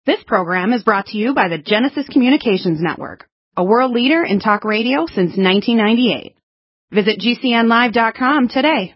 This program is brought to you by the Genesis Communications Network, a world leader in talk radio since 1998. Visit GCNlive.com today.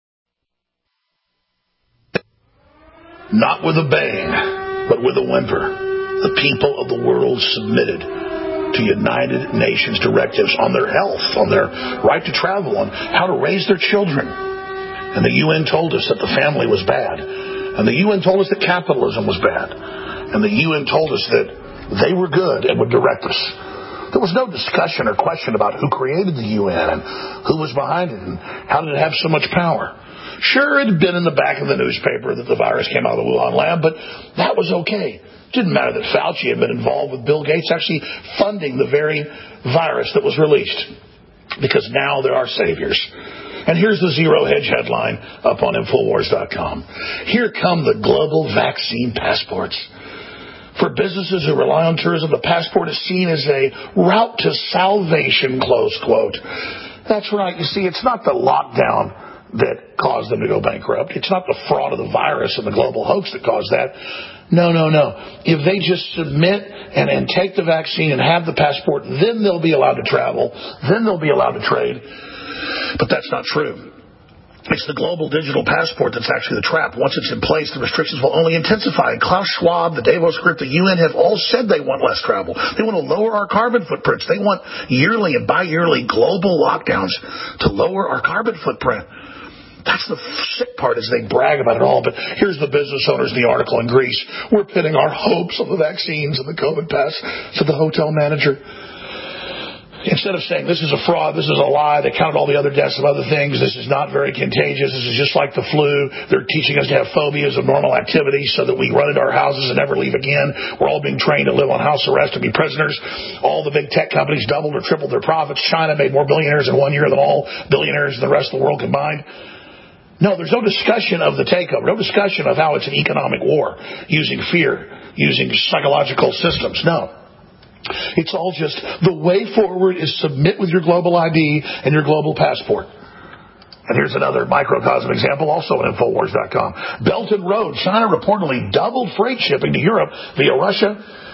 Not with a bang, but with a whimper, the people of the world submitted to United Nations directives on their health, on their right to travel, on how to raise their children. And the UN told us that the family was bad. And the UN told us that capitalism was bad. And the UN told us that they were good and would direct us. There was no discussion or question about who created the UN and who was behind it and how did it have so much power. Sure, it had been in the back of the newspaper that the virus came out of the Wuhan lab, but that was okay. It didn't matter that Fauci had been involved with Bill Gates actually funding the very virus that was released, because now there are saviors. And here's the Zero Hedge headline up on Infowars.com. Here come the global vaccine passports. For businesses who rely on tourism, the passport is seen as a route to salvation, close quote. That's right. You see, it's not the lockdown that caused them to go bankrupt. It's not the fraud of the virus and the global hoax that caused that. No. If they just submit and take the vaccine and have the passport, then they'll be allowed to travel. Then they'll be allowed to trade. But that's not true. It's the global digital passport that's actually the trap. Once it's in place, the restrictions will only intensify. And Klaus Schwab, the Davos Group, the UN have all said they want less travel. They want to lower our carbon footprints. They want yearly and bi-yearly global lockdowns to lower our carbon footprint. That's the sick part, is they brag about it all. But here's the business owners in the article in Greece. We're pinning our hopes on the vaccines and the COVID pass, said the hotel manager. Instead of saying this is a fraud, this is a lie, they counted all the other deaths of other things, this is not very contagious, this is just like the flu, they're teaching us to have phobias of normal activity so that we run into our houses and never leave again. We're all being trained to live on house arrest and be prisoners. All the big tech companies doubled or tripled their profits. China made more billionaires in 1 year than all billionaires in the rest of the world combined. No, there's no discussion of the takeover, no discussion of how it's an economic war, using fear, using psychological systems. No. It's all just the way forward is submit with your global ID and your global passport. And here's another microcosm example, also on Infowars.com. Belt and Road. China reportedly doubled freight shipping to Europe via Russia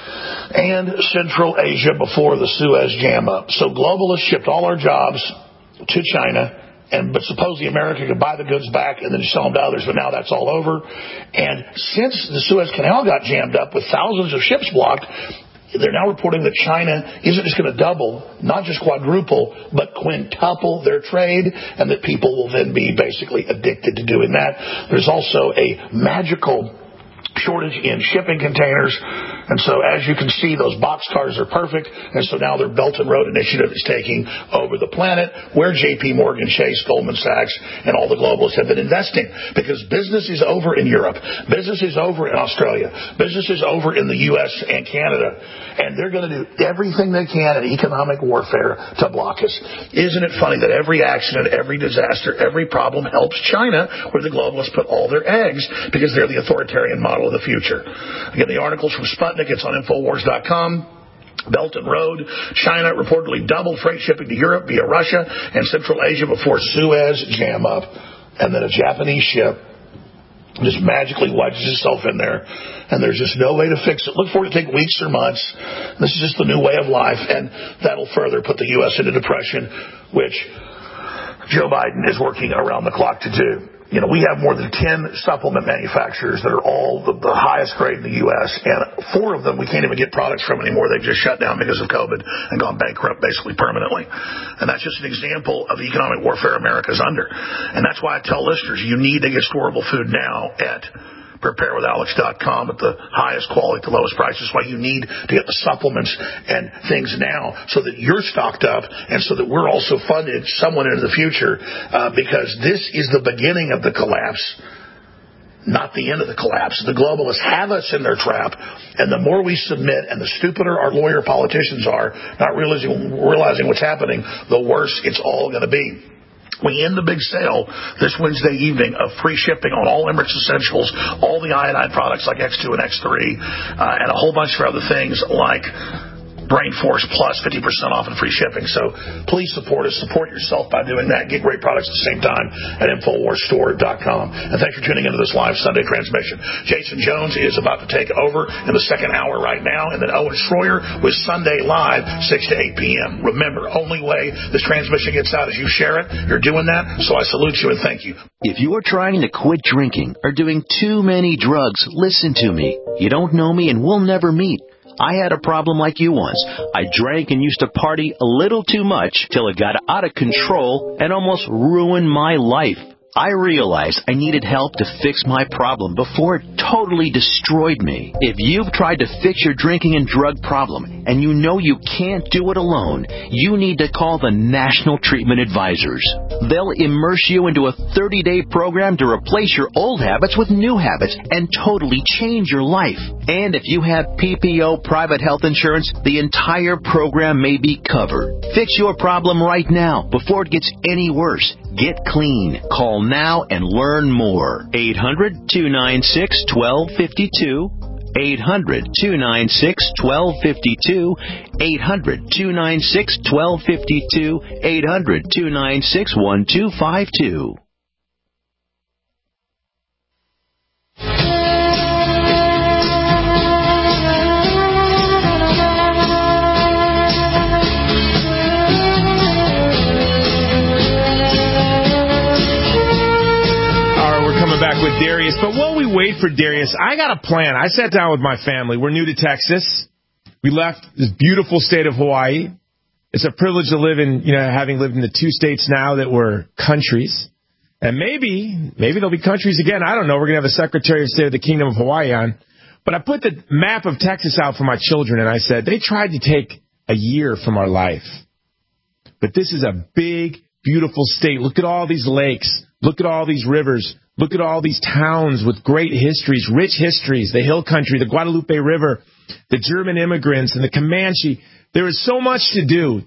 and Central Asia before the Suez jam up. So globalists shipped all our jobs to China, but supposedly America could buy the goods back and then sell them to others, but now that's all over. And since the Suez Canal got jammed up with thousands of ships blocked, they're now reporting that China isn't just going to double, not just quadruple, but quintuple their trade, and that people will then be basically addicted to doing that. There's also a magical shortage in shipping containers. And so, as you can see, those boxcars are perfect. And so now their Belt and Road Initiative is taking over the planet, where J.P. Morgan Chase, Goldman Sachs, and all the globalists have been investing. Because business is over in Europe. Business is over in Australia. Business is over in the U.S. and Canada. And they're going to do everything they can in economic warfare to block us. Isn't it funny that every accident, every disaster, every problem helps China, where the globalists put all their eggs, because they're the authoritarian model of the future. Again, the article's from Sputnik. It's on Infowars.com. Belt and Road. China reportedly doubled freight shipping to Europe via Russia and Central Asia before Suez jam up. And then a Japanese ship just magically wedges itself in there, and there's just no way to fix it. Look for it to take weeks or months. This is just the new way of life, and that'll further put the U.S. into depression, which Joe Biden is working around the clock to do. You know, we have more than 10 supplement manufacturers that are all the highest grade in the U.S., and 4 of them we can't even get products from anymore. They've just shut down because of COVID and gone bankrupt basically permanently. And that's just an example of the economic warfare America's under. And that's why I tell listeners, you need to get storable food now at preparewithalex.com at the highest quality, the lowest prices. Why you need to get the supplements and things now so that you're stocked up and so that we're also funded somewhat into the future, because this is the beginning of the collapse, not the end of the collapse. The globalists have us in their trap, and the more we submit and the stupider our lawyer politicians are, not realizing what's happening, the worse it's all going to be. We end the big sale this Wednesday evening of free shipping on all Emirates Essentials, all the iodine products like X2 and X3, and a whole bunch of other things like Brain Force Plus, 50% off and free shipping. So please support us. Support yourself by doing that. Get great products at the same time at InfoWarsStore.com. And thanks for tuning into this live Sunday transmission. Jason Jones is about to take over in the second hour right now, and then Owen Schroyer with Sunday Live, 6 to 8 p.m. Remember, only way this transmission gets out is you share it. You're doing that, so I salute you and thank you. If you are trying to quit drinking or doing too many drugs, listen to me. You don't know me and we'll never meet. I had a problem like you once. I drank and used to party a little too much till it got out of control and almost ruined my life. I realized I needed help to fix my problem before it totally destroyed me. If you've tried to fix your drinking and drug problem and you know you can't do it alone, you need to call the National Treatment Advisors. They'll immerse you into a 30-day program to replace your old habits with new habits and totally change your life. And if you have PPO private health insurance, the entire program may be covered. Fix your problem right now before it gets any worse. Get clean. Call now and learn more. 800-296-1252. 800-296-1252. 800-296-1252. 800-296-1252. Back with Darius, but while we wait for Darius, I got a plan. I sat down with my family. We're new to Texas. We left this beautiful state of Hawaii. It's a privilege to live in, having lived in the 2 states now that were countries. And maybe they'll be countries again. I don't know. We're going to have a Secretary of State of the Kingdom of Hawaii on. But I put the map of Texas out for my children, and I said, they tried to take a year from our life. But this is a big, beautiful state. Look at all these lakes. Look at all these rivers. Look at all these towns with great histories, rich histories, the Hill Country, the Guadalupe River, the German immigrants, and the Comanche. There is so much to do.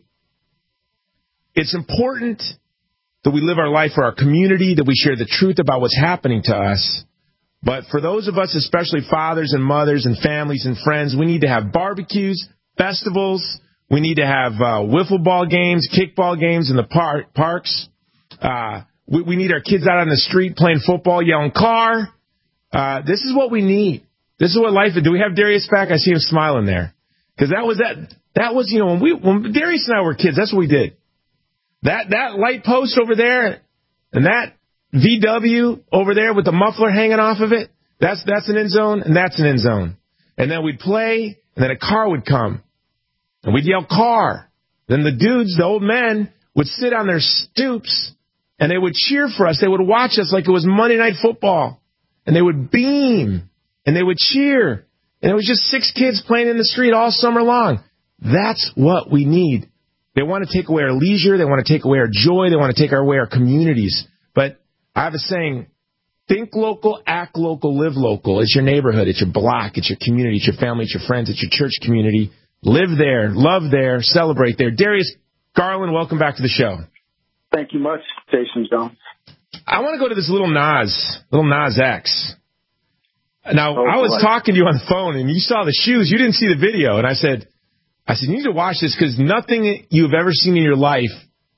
It's important that we live our life for our community, that we share the truth about what's happening to us. But for those of us, especially fathers and mothers and families and friends, we need to have barbecues, festivals. We need to have wiffle ball games, kickball games in the parks. We need our kids out on the street playing football, yelling, car. This is what we need. This is what life is. Do we have Darius back? I see him smiling there. Because that was, when Darius and I were kids, that's what we did. That light post over there and that VW over there with the muffler hanging off of it, that's an end zone and that's an end zone. And then we'd play and then a car would come and we'd yell, car. Then the dudes, the old men, would sit on their stoops and they would cheer for us. They would watch us like it was Monday Night Football. And they would beam. And they would cheer. And it was just 6 kids playing in the street all summer long. That's what we need. They want to take away our leisure. They want to take away our joy. They want to take away our communities. But I have a saying, think local, act local, live local. It's your neighborhood. It's your block. It's your community. It's your family. It's your friends. It's your church community. Live there. Love there. Celebrate there. Darius Garland, welcome back to the show. Thank you much, Jason Jones. I want to go to this little Nas X. Now, I was talking to you on the phone, and you saw the shoes. You didn't see the video. And I said, you need to watch this because nothing you've ever seen in your life,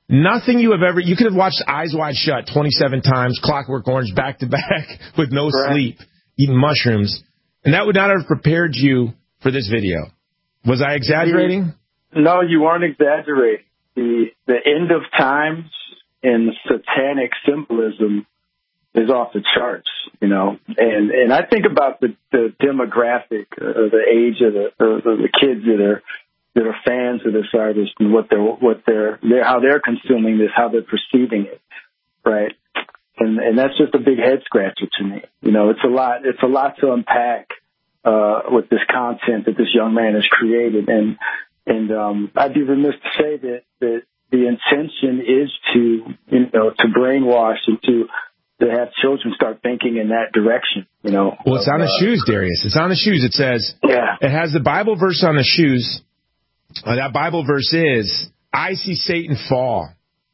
you could have watched Eyes Wide Shut 27 times, Clockwork Orange back to back with no sleep, eating mushrooms. And that would not have prepared you for this video. Was I exaggerating? No, you weren't exaggerating. The end of times and satanic symbolism is off the charts, and I think about the demographic, the age of the kids that are fans of this artist and how they're consuming this, how they're perceiving it, right? And that's just a big head scratcher to me. It's a lot to unpack with this content that this young man has created, and I'd be remiss to say that the intention is to brainwash and to have children start thinking in that direction, Well, it's on the shoes, Darius. It's on the shoes. It says, It has the Bible verse on the shoes. That Bible verse is, I see Satan fall.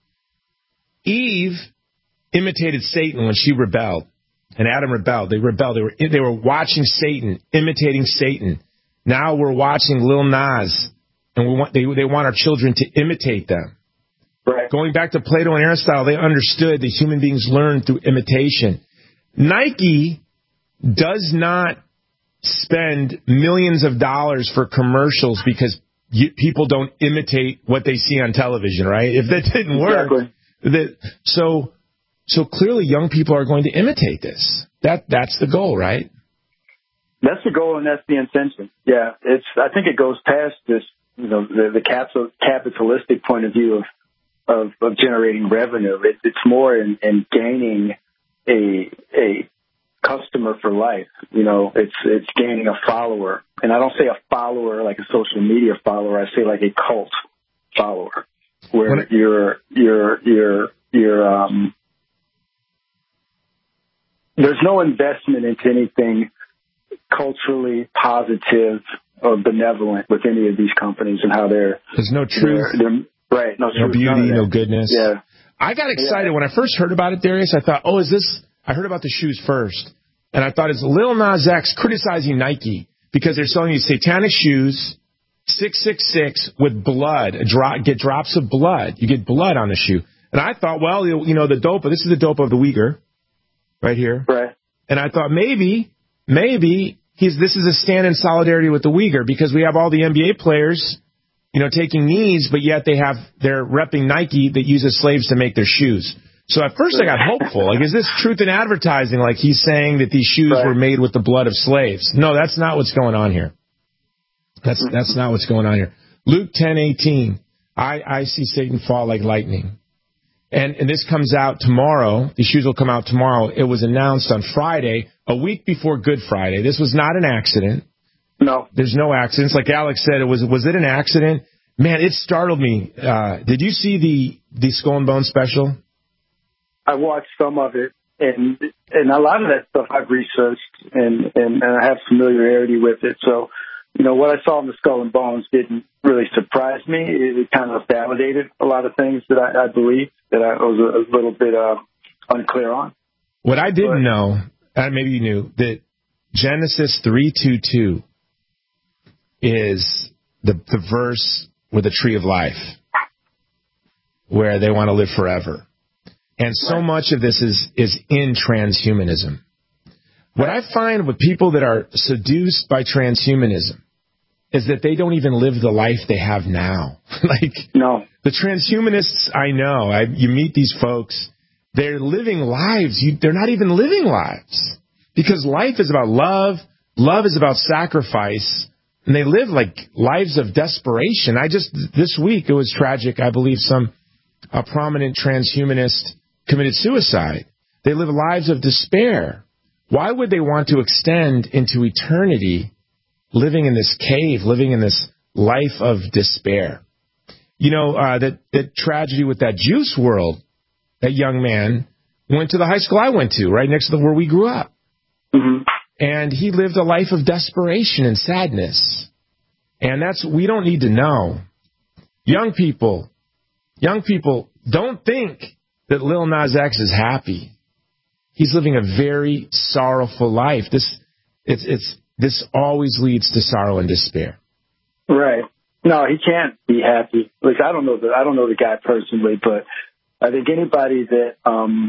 Eve imitated Satan when she rebelled, and Adam rebelled. They rebelled. They were watching Satan, imitating Satan. Now we're watching Lil Nas and they want our children to imitate them. Right. Going back to Plato and Aristotle, they understood that human beings learn through imitation. Nike does not spend millions of dollars for commercials because people don't imitate what they see on television, right? If that didn't work, so clearly young people are going to imitate this. That's the goal, right? That's the goal, and that's the intention. Yeah, I think it goes past this, the capitalistic point of view of generating revenue. It's more in gaining a customer for life. It's gaining a follower, and I don't say a follower like a social media follower. I say like a cult follower, where you're there's no investment into anything culturally positive or benevolent with any of these companies and how there's no truth. Right. No beauty, no goodness. Yeah. I got excited when I first heard about it, Darius. I thought, I heard about the shoes first. And I thought it's Lil Nas X criticizing Nike because they're selling these satanic shoes, 666 with blood, get drops of blood. You get blood on the shoe. And I thought, well, the dope, this is the dope of the Uyghur right here. Right. And I thought maybe this is a stand in solidarity with the Uyghur because we have all the NBA players, taking knees, but yet they're repping Nike that uses slaves to make their shoes. So at first I got hopeful. Like, is this truth in advertising? Like he's saying that these shoes were made with the blood of slaves. No, that's not what's going on here. That's not what's going on here. Luke 10:18. I see Satan fall like lightning. And this comes out tomorrow. These shoes will come out tomorrow. It was announced on Friday, a week before Good Friday. This was not an accident. No. There's no accidents. Like Alex said, was it an accident? Man, it startled me. Did you see the Skull and Bones special? I watched some of it, and a lot of that stuff I've researched, and I have familiarity with it. So, what I saw in the Skull and Bones didn't really surprise me. It kind of validated a lot of things that I believed that I was a little bit unclear on. What I didn't know, maybe you knew, that Genesis 3:22 is the verse with the tree of life, where they want to live forever. And so much of this is in transhumanism. What I find with people that are seduced by transhumanism is that they don't even live the life they have now. No. The transhumanists I know, you meet these folks, they're living lives. They're not even living lives. Because life is about love. Love is about sacrifice. And they live like lives of desperation. This week, it was tragic. I believe a prominent transhumanist committed suicide. They live lives of despair. Why would they want to extend into eternity living in this cave, living in this life of despair? That tragedy with that Juice WRLD, that young man went to the high school I went to, right next to where we grew up. Mm-hmm. And he lived a life of desperation and sadness. And we don't need to know. Young people, don't think that Lil Nas X is happy. He's living a very sorrowful life. This always leads to sorrow and despair. Right. No, he can't be happy. Like, I don't know the guy personally, but I think anybody that,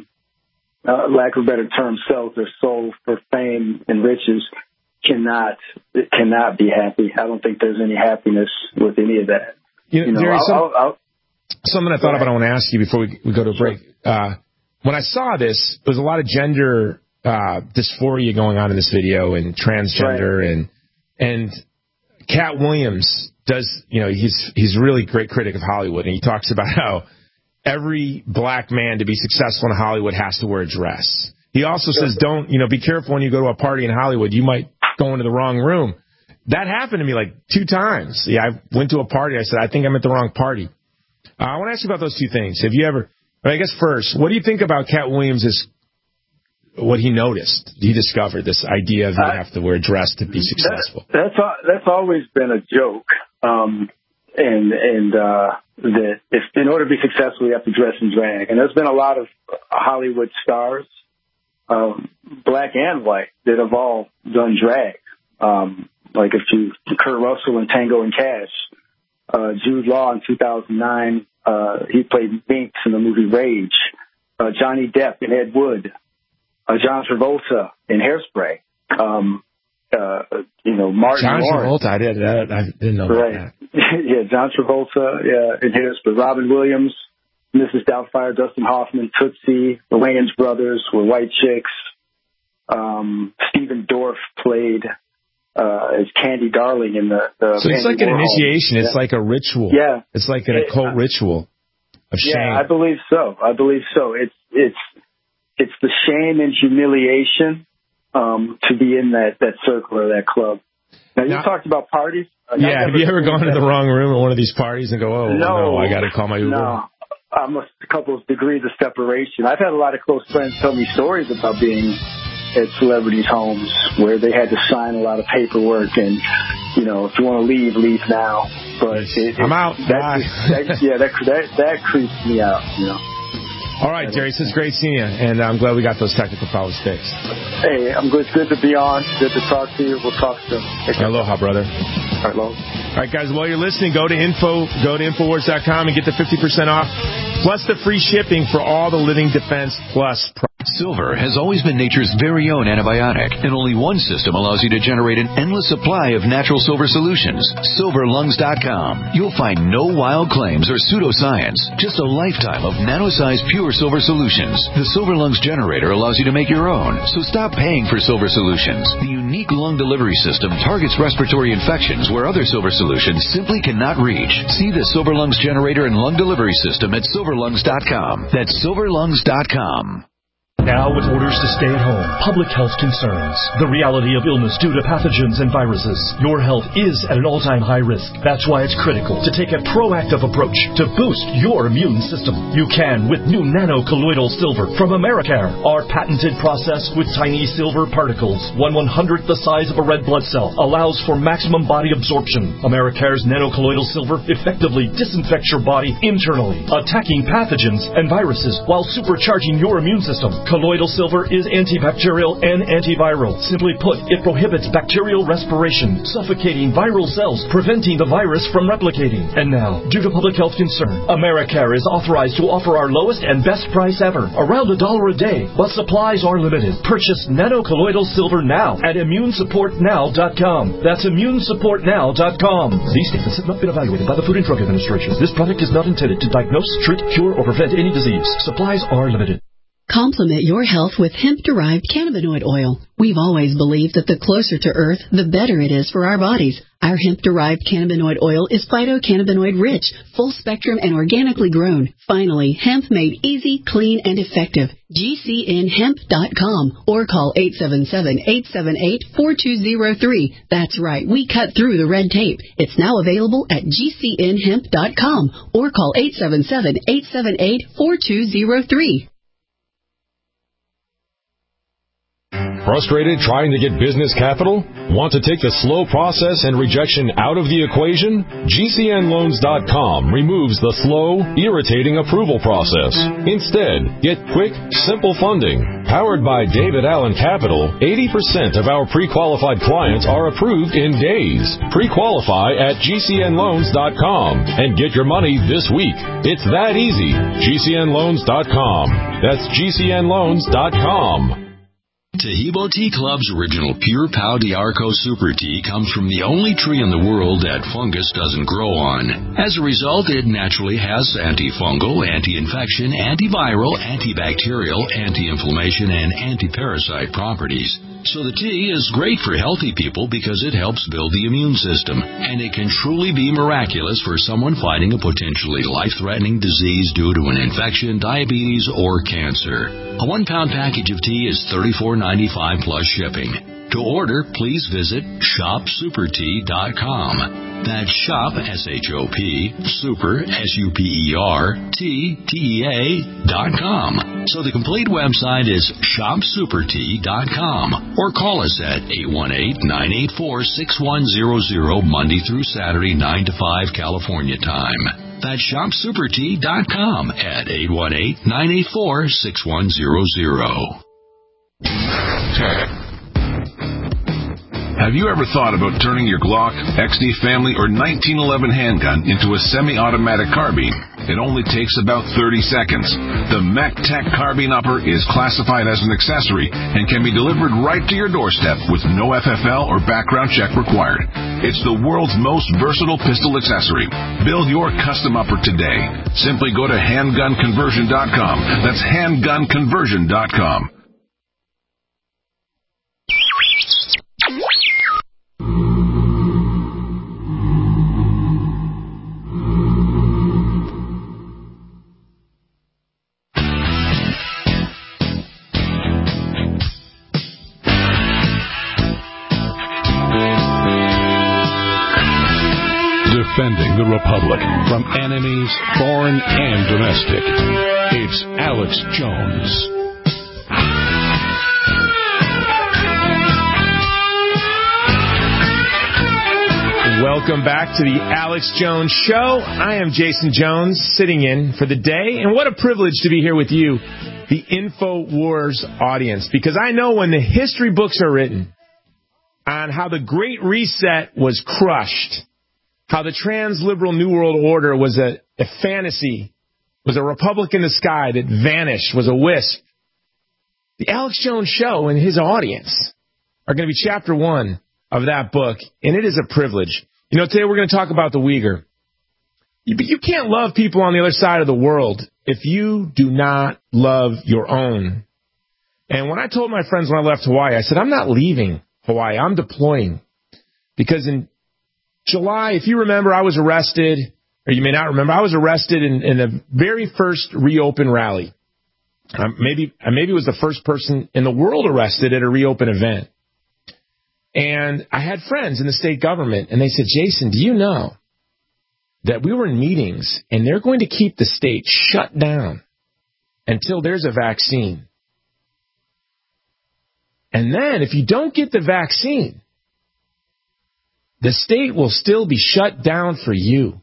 lack of a better term, sells their soul for fame and riches cannot be happy. I don't think there's any happiness with any of that. Something I thought about I want to ask you before we go to a break. When I saw this, there was a lot of gender dysphoria going on in this video and transgender and Cat Williams does, he's a really great critic of Hollywood, and he talks about how every black man to be successful in Hollywood has to wear a dress. He also says, be careful when you go to a party in Hollywood. You might go into the wrong room. That happened to me like 2 times. Yeah, I went to a party. I said, I think I'm at the wrong party. I want to ask you about those 2 things. Have you ever, I guess first, what do you think about Cat Williams' what he noticed? He discovered this idea of you have to wear a dress to be successful. That's always been a joke. That if in order to be successful, you have to dress in drag. And there's been a lot of Hollywood stars, black and white, that have all done drag. Like Kurt Russell in Tango and Cash, Jude Law in 2009. He played Minx in the movie Rage. Johnny Depp in Ed Wood. John Travolta in Hairspray. Martin John Lawrence. Travolta, I didn't know about that. Yeah, John Travolta in Hairspray. Robin Williams, Mrs. Doubtfire, Dustin Hoffman, Tootsie, the Wayans brothers were white chicks. Stephen Dorff played as Candy Darling in the so it's like an initiation. It's like a ritual. Yeah. It's like an occult ritual of shame. Yeah, I believe so. It's the shame and humiliation to be in that circle or that club. Now, you talked about parties. Have you ever gone to the wrong room at one of these parties and go, no, I got to call my Uber? No, I'm a couple of degrees of separation. I've had a lot of close friends tell me stories about being at celebrities' homes where they had to sign a lot of paperwork and, if you want to leave now. But I'm out. That creeps me out, All right, Darius, it's great seeing you, and I'm glad we got those technical problems fixed. Hey, it's good to be on. Good to talk to you. We'll talk soon. Aloha, brother. Hello. All right, guys, while you're listening, go to Infowars.com and get the 50% off, plus the free shipping for all the Living Defense Plus products. Silver has always been nature's very own antibiotic, and only one system allows you to generate an endless supply of natural silver solutions. SilverLungs.com. You'll find no wild claims or pseudoscience, just a lifetime of nano-sized pure silver solutions. The Silver Lungs generator allows you to make your own, so stop paying for silver solutions. The unique lung delivery system targets respiratory infections where other silver solutions simply cannot reach. See the Silver Lungs generator and lung delivery system at SilverLungs.com. That's SilverLungs.com. Now with orders to stay at home, public health concerns, the reality of illness due to pathogens and viruses, your health is at an all-time high risk. That's why it's critical to take a proactive approach to boost your immune system. You can with new nano-colloidal silver from Americare. Our patented process with tiny silver particles, 1/100th the size of a red blood cell, allows for maximum body absorption. Americare's nano-colloidal silver effectively disinfects your body internally, attacking pathogens and viruses while supercharging your immune system. Colloidal silver is antibacterial and antiviral. Simply put, it prohibits bacterial respiration, suffocating viral cells, preventing the virus from replicating. And now, due to public health concern, Americare is authorized to offer our lowest and best price ever, around $1 a day, but supplies are limited. Purchase nano-colloidal silver now at ImmuneSupportNow.com. That's ImmuneSupportNow.com. These statements have not been evaluated by the Food and Drug Administration. This product is not intended to diagnose, treat, cure, or prevent any disease. Supplies are limited. Complement your health with hemp-derived cannabinoid oil. We've always believed that the closer to Earth, the better it is for our bodies. Our hemp-derived cannabinoid oil is phytocannabinoid-rich, full-spectrum, and organically grown. Finally, hemp made easy, clean, and effective. GCNHemp.com or call 877-878-4203. That's right, we cut through the red tape. It's now available at GCNHemp.com or call 877-878-4203. Frustrated trying to get business capital? Want to take the slow process and rejection out of the equation? GCNLoans.com removes the slow, irritating approval process. Instead, get quick, simple funding. Powered by David Allen Capital, 80% of our pre-qualified clients are approved in days. Pre-qualify at GCNLoans.com and get your money this week. It's that easy. GCNLoans.com. That's GCNLoans.com. Tahibo Tea Club's original Pure Pau D'Arco Super Tea comes from the only tree in the world that fungus doesn't grow on. As a result, it naturally has antifungal, anti-infection, antiviral, antibacterial, anti-inflammation, and anti-parasite properties. So the tea is great for healthy people because it helps build the immune system, and it can truly be miraculous for someone fighting a potentially life-threatening disease due to an infection, diabetes, or cancer. A 1-pound package of tea is $34.95 plus shipping. To order, please visit shopsupertea.com. That's shop, S-H-O-P, super, S-U-P-E-R, T-T-E-A.com. So the complete website is shopsupertea.com or call us at 818-984-6100 Monday through Saturday, 9 to 5 California time. That's shopsupertea.com at 818-984-6100. Have you ever thought about turning your Glock, XD Family, or 1911 handgun into a semi-automatic carbine? It only takes about 30 seconds. The MechTech Carbine Upper is classified as an accessory and can be delivered right to your doorstep with no FFL or background check required. It's the world's most versatile pistol accessory. Build your custom upper today. Simply go to handgunconversion.com. That's handgunconversion.com. Defending the Republic from enemies, foreign and domestic. It's Alex Jones. Welcome back to the Alex Jones Show. I am Jason Jones, sitting in for the day, and what a privilege to be here with you, the InfoWars audience, because I know when the history books are written on how the Great Reset was crushed, how the transliberal New World Order was a fantasy, was a republic in the sky that vanished, was a wisp. The Alex Jones Show and his audience are going to be chapter 1 of that book, and it is a privilege. You know, today we're going to talk about the Uyghur. You can't love people on the other side of the world if you do not love your own. And when I told my friends when I left Hawaii, I said, I'm not leaving Hawaii, I'm deploying. Because in July, if you remember, I was arrested, or you may not remember, I was arrested in the very first Reopen rally. Maybe it was the first person in the world arrested at a Reopen event. And I had friends in the state government, and they said, Jason, do you know that we were in meetings, and they're going to keep the state shut down until there's a vaccine? And then if you don't get the vaccine, the state will still be shut down for you.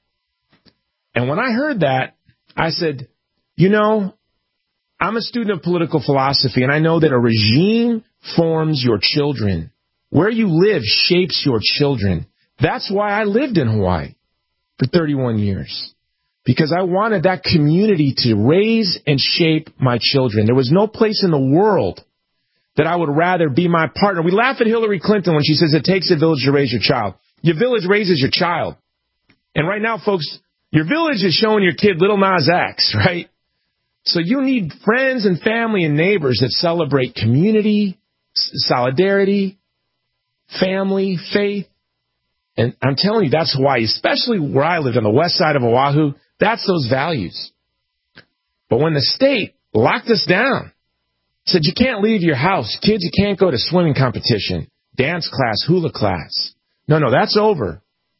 And when I heard that, I said, you know, I'm a student of political philosophy, and I know that a regime forms your children. Where you live shapes your children. That's why I lived in Hawaii for 31 years, because I wanted that community to raise and shape my children. There was no place in the world that I would rather be my partner. We laugh at Hillary Clinton when she says it takes a village to raise your child. Your village raises your child. And right now, folks, your village is showing your kid Little Nas X, right? So you need friends and family and neighbors that celebrate community, solidarity, family, faith. And I'm telling you, that's Hawaii, especially where I lived on the west side of Oahu. That's those values. But when the state locked us down, said you can't leave your house, kids, you can't go to swimming competition, dance class, hula class. No, that's over.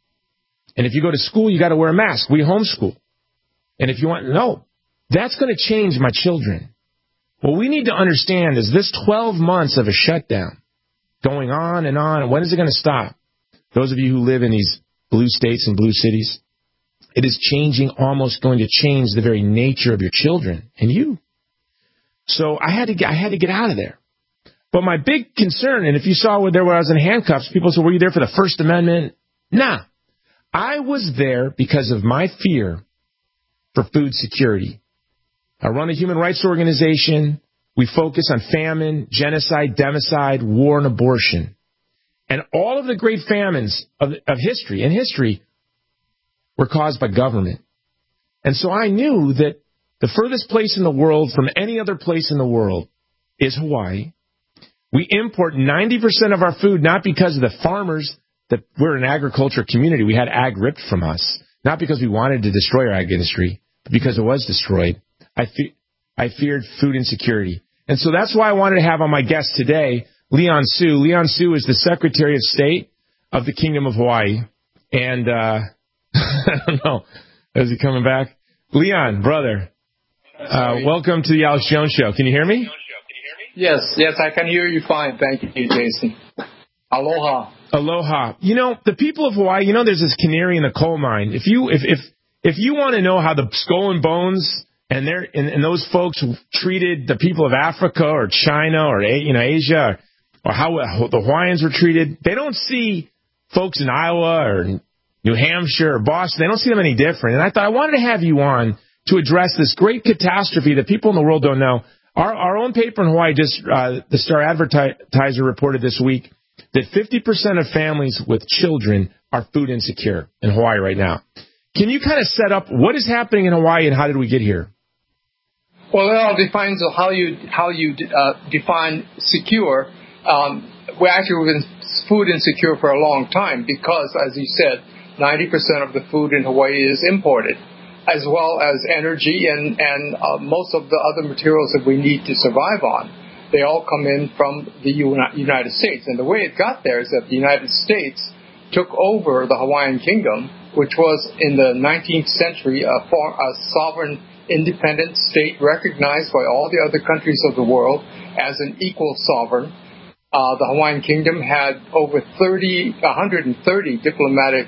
And if you go to school, you got to wear a mask. We homeschool. And if you want, no, that's going to change my children. What we need to understand is this 12 months of a shutdown, going on, and when is it going to stop? Those of you who live in these blue states and blue cities, it is almost going to change the very nature of your children and you. So I had to get out of there. But my big concern, and if you saw where I was in handcuffs, people said, were you there for the First Amendment? Nah. I was there because of my fear for food security. I run a human rights organization. We focus on famine, genocide, democide, war, and abortion. And all of the great famines of history were caused by government. And so I knew that the furthest place in the world from any other place in the world is Hawaii. We import 90% of our food, not because of the farmers, that we're an agriculture community. We had ag ripped from us, not because we wanted to destroy our ag industry, but because it was destroyed. I feared food insecurity. And so that's why I wanted to have on my guest today, Leon Su. Leon Su is the Secretary of State of the Kingdom of Hawaii. And I don't know, is he coming back? Leon, brother, welcome to the Alex Jones Show. Can you hear me? Yes, I can hear you fine. Thank you, Jason. Aloha. Aloha. You know, the people of Hawaii, there's this canary in the coal mine. If you want to know how the Skull and Bones and those folks who treated the people of Africa or China or Asia or how the Hawaiians were treated. They don't see folks in Iowa or New Hampshire or Boston. They don't see them any different. And I thought I wanted to have you on to address this great catastrophe that people in the world don't know. Our own paper in Hawaii, the Star Advertiser reported this week that 50% of families with children are food insecure in Hawaii right now. Can you kind of set up what is happening in Hawaii and how did we get here? Well, it all depends on how you define secure. We've been food insecure for a long time because, as you said, 90% of the food in Hawaii is imported, as well as energy and most of the other materials that we need to survive on. They all come in from the United States. And the way it got there is that the United States took over the Hawaiian Kingdom, which was in the 19th century a sovereign, independent state recognized by all the other countries of the world as an equal sovereign. The Hawaiian Kingdom had over 130 diplomatic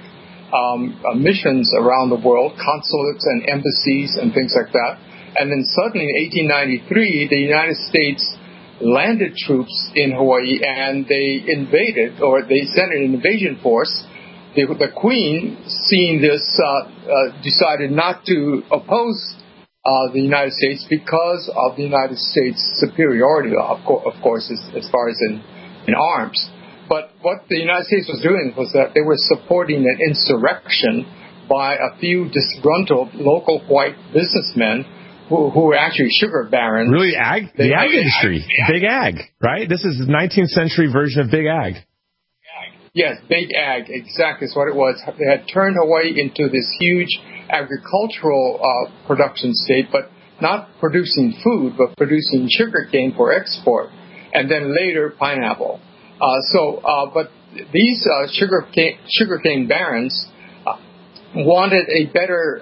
missions around the world, consulates and embassies and things like that. And then suddenly in 1893, the United States landed troops in Hawaii and they invaded, or they sent an invasion force. The Queen, seeing this, decided not to oppose the United States because of the United States' superiority, of course, as far as in arms. But what the United States was doing was that they were supporting an insurrection by a few disgruntled local white businessmen who were actually sugar barons. Really, the ag industry, big ag, right? This is the 19th century version of big ag. Yes, big ag, exactly is what it was. They had turned Hawaii into this huge agricultural production state, but not producing food, but producing sugarcane for export, and then later pineapple. But these sugarcane barons wanted a better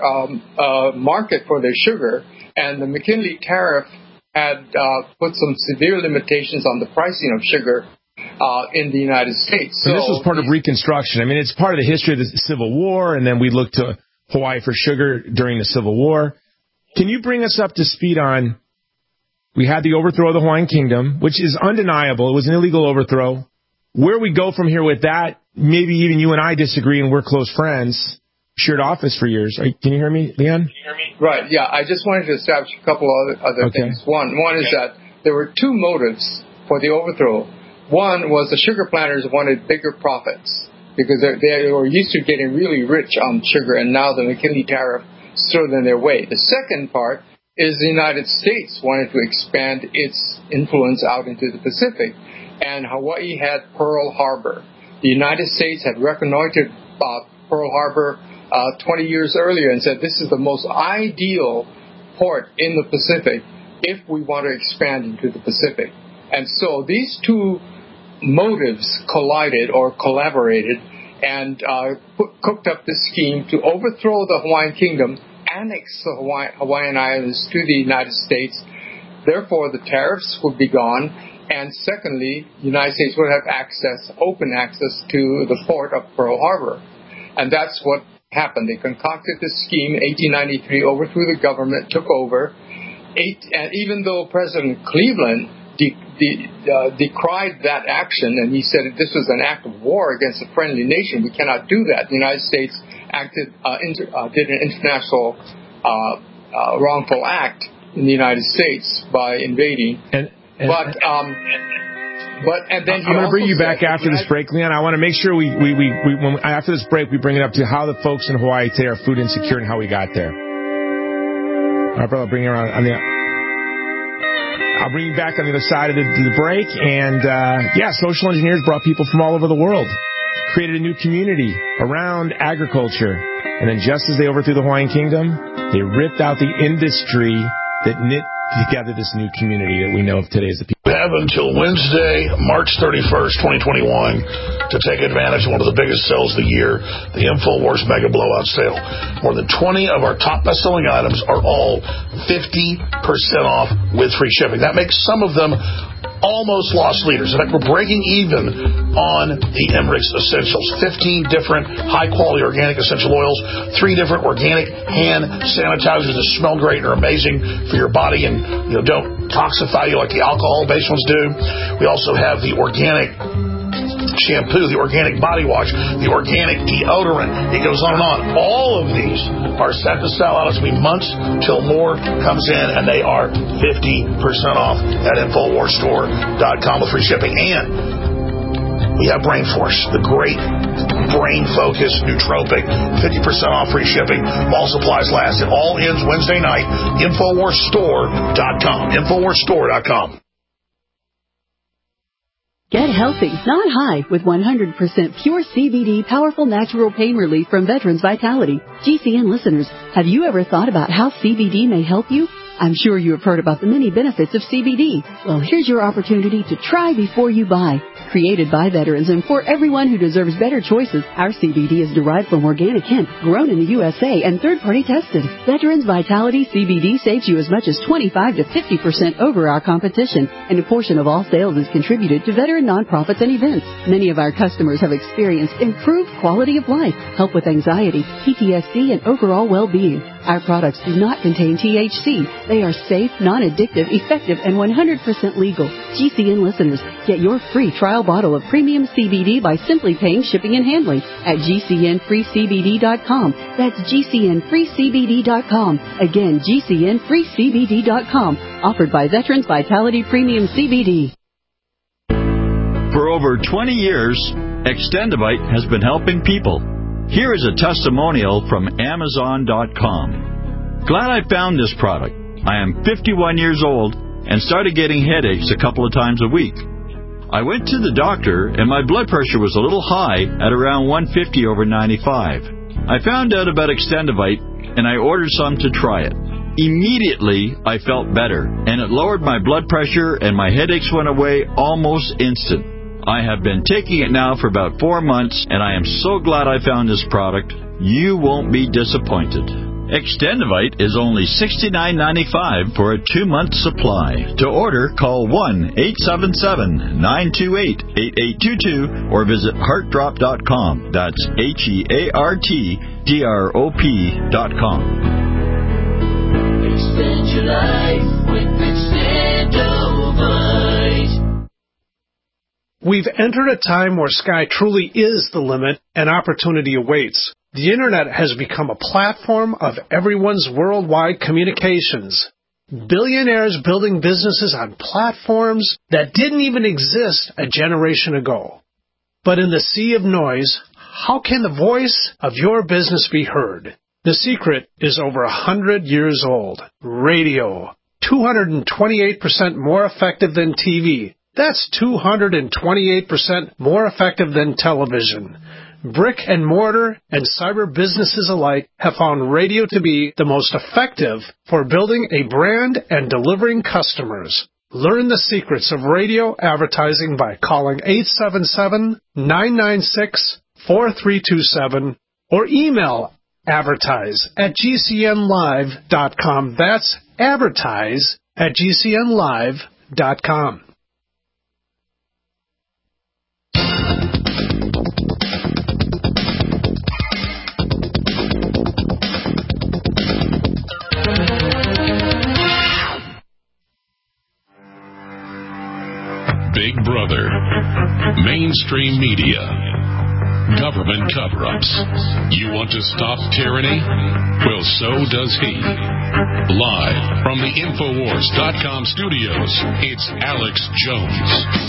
market for their sugar, and the McKinley Tariff had put some severe limitations on the pricing of sugar in the United States. So this was part of Reconstruction. I mean, it's part of the history of the Civil War, and then we looked to Hawaii for sugar during the Civil War. Can you bring us up to speed on, we had the overthrow of the Hawaiian Kingdom, which is undeniable. It was an illegal overthrow. Where we go from here with that, maybe even you and I disagree, and we're close friends, shared office for years. Can you hear me, Leon? Right, yeah. I just wanted to establish a couple other things. One is that there were two motives for the overthrow. One was the sugar planters wanted bigger profits because they were used to getting really rich on sugar, and now the McKinley Tariff stood in their way. The second part is the United States wanted to expand its influence out into the Pacific, and Hawaii had Pearl Harbor. The United States had reconnoitered Pearl Harbor 20 years earlier and said this is the most ideal port in the Pacific if we want to expand into the Pacific. And so these two motives collided or collaborated and cooked up this scheme to overthrow the Hawaiian Kingdom, annex the Hawaiian Islands to the United States. Therefore, the tariffs would be gone. And secondly, the United States would have open access to the port of Pearl Harbor. And that's what happened. They concocted this scheme in 1893, overthrew the government, took over. And even though President Cleveland decried that action, and he said that this was an act of war against a friendly nation, we cannot do that. The United States did an international wrongful act in the United States by invading. But and then I'm going to bring you back after this break, Leon. I want to make sure after this break we bring it up to how the folks in Hawaii today are food insecure and how we got there. All right, brother, I'll bring you around. I'll bring you back on the other side of the break. And social engineers brought people from all over the world, created a new community around agriculture, and then just as they overthrew the Hawaiian Kingdom, they ripped out the industry that knit together this new community that we know of today as the people. We have until Wednesday, March 31st, 2021, to take advantage of one of the biggest sales of the year, the InfoWars Mega Blowout Sale. More than 20 of our top best-selling items are all 50% off with free shipping. That makes some of them almost loss leaders. In fact, we're breaking even on the Emmerich's Essentials. 15 different high-quality organic essential oils, 3 different organic hand sanitizers that smell great and are amazing for your body and don't toxify you like the alcohol-based ones do. We also have the organic shampoo, the organic body wash, the organic deodorant. It goes on and on. All of these are set to sell out. It's going to be months till more comes in, and they are 50% off at InfoWarsStore.com with free shipping. And we have Brain Force, the great brain-focused nootropic, 50% off free shipping while supplies last. It all ends Wednesday night. InfoWarsStore.com. InfoWarsStore.com. Get healthy, not high, with 100% pure CBD powerful natural pain relief from Veterans Vitality. GCN listeners, have you ever thought about how CBD may help you? I'm sure you have heard about the many benefits of CBD. Well, here's your opportunity to try before you buy. Created by veterans and for everyone who deserves better choices, our CBD is derived from organic hemp, grown in the USA, and third-party tested. Veterans Vitality CBD saves you as much as 25 to 50% over our competition, and a portion of all sales is contributed to veteran nonprofits and events. Many of our customers have experienced improved quality of life, help with anxiety, PTSD, and overall well-being. Our products do not contain THC. They are safe, non-addictive, effective, and 100% legal. GCN listeners, get your free trial bottle of premium CBD by simply paying shipping and handling at GCNFreeCBD.com. That's GCNFreeCBD.com. Again, GCNFreeCBD.com. Offered by Veterans Vitality Premium CBD. For over 20 years, Extendivite has been helping people. Here is a testimonial from Amazon.com. Glad I found this product. I am 51 years old and started getting headaches a couple of times a week. I went to the doctor and my blood pressure was a little high at around 150 over 95. I found out about Extendivite and I ordered some to try it. Immediately, I felt better and it lowered my blood pressure and my headaches went away almost instant. I have been taking it now for about 4 months, and I am so glad I found this product. You won't be disappointed. Extendivite is only $69.95 for a 2-month supply. To order, call 1-877-928-8822 or visit heartdrop.com. That's HEARTDROP.com. Extend your life with Extendivite. We've entered a time where sky truly is the limit and opportunity awaits. The Internet has become a platform of everyone's worldwide communications. Billionaires building businesses on platforms that didn't even exist a generation ago. But in the sea of noise, how can the voice of your business be heard? The secret is over 100 years old. Radio. 228% more effective than TV. That's 228% more effective than television. Brick and mortar and cyber businesses alike have found radio to be the most effective for building a brand and delivering customers. Learn the secrets of radio advertising by calling 877-996-4327 or email advertise@GCNlive.com. That's advertise@GCNlive.com. Big Brother, mainstream media, government cover-ups. You want to stop tyranny? Well, so does he. Live from the Infowars.com studios, it's Alex Jones.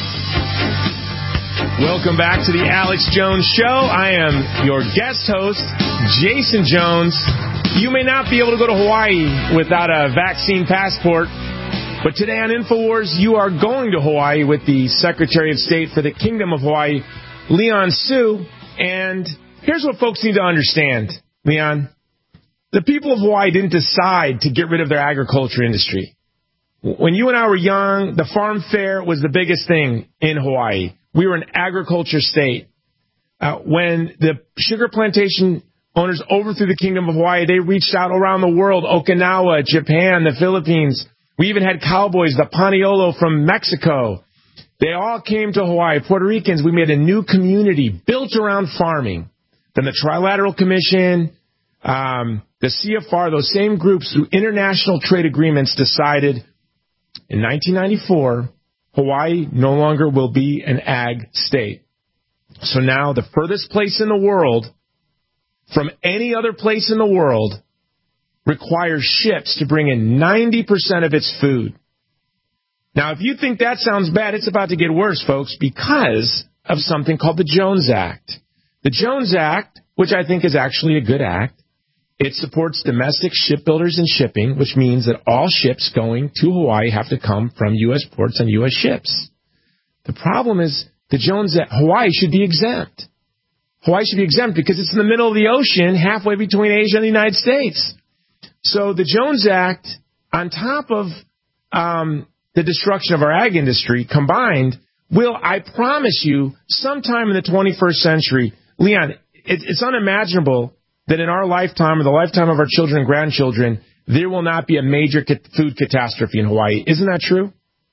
Welcome back to the Alex Jones Show. I am your guest host, Jason Jones. You may not be able to go to Hawaii without a vaccine passport. But today on InfoWars, you are going to Hawaii with the Secretary of State for the Kingdom of Hawaii, Leon Su. And here's what folks need to understand, Leon. The people of Hawaii didn't decide to get rid of their agriculture industry. When you and I were young, the farm fair was the biggest thing in Hawaii. We were an agriculture state. When the sugar plantation owners overthrew the Kingdom of Hawaii, they reached out around the world, Okinawa, Japan, the Philippines. We even had cowboys, the Paniolo from Mexico. They all came to Hawaii. Puerto Ricans, we made a new community built around farming. Then the Trilateral Commission, the CFR, those same groups through international trade agreements decided in 1994, Hawaii no longer will be an ag state. So now the furthest place in the world from any other place in the world requires ships to bring in 90% of its food. Now, if you think that sounds bad, it's about to get worse, folks, because of something called the Jones Act. The Jones Act, which I think is actually a good act, it supports domestic shipbuilders and shipping, which means that all ships going to Hawaii have to come from U.S. ports on U.S. ships. The problem is the Jones Act, Hawaii should be exempt. Hawaii should be exempt because it's in the middle of the ocean, halfway between Asia and the United States. So the Jones Act, on top of the destruction of our ag industry combined, will, I promise you, sometime in the 21st century, Leon, it's unimaginable that in our lifetime or the lifetime of our children and grandchildren, there will not be a major food catastrophe in Hawaii. Isn't that true?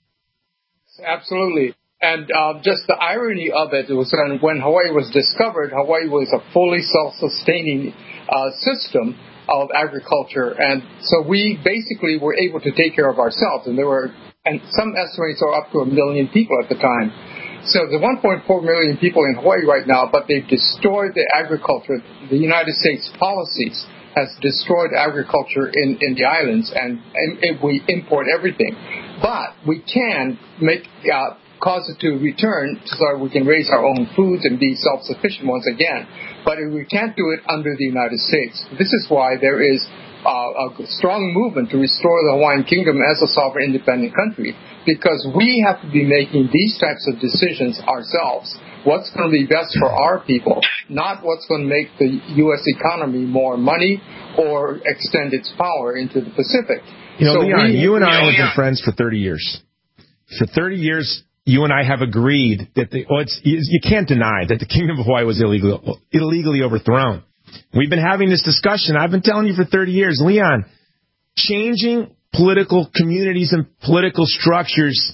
Absolutely. And just the irony of it was that when Hawaii was discovered, Hawaii was a fully self-sustaining system of agriculture. And so we basically were able to take care of ourselves. And some estimates are up to 1 million people at the time. So there's 1.4 million people in Hawaii right now, but they've destroyed the agriculture. The United States policies has destroyed agriculture in the islands, and we import everything. But we can cause it to return so that we can raise our own foods and be self-sufficient once again. But we can't do it under the United States. This is why there is a strong movement to restore the Hawaiian Kingdom as a sovereign independent country, because we have to be making these types of decisions ourselves. What's going to be best for our people, not what's going to make the U.S. economy more money or extend its power into the Pacific. You know, Leon, you and I have been friends for 30 years. For 30 years, you and I have agreed that you can't deny that the Kingdom of Hawaii was illegally overthrown. We've been having this discussion. I've been telling you for 30 years, Leon, changing political communities and political structures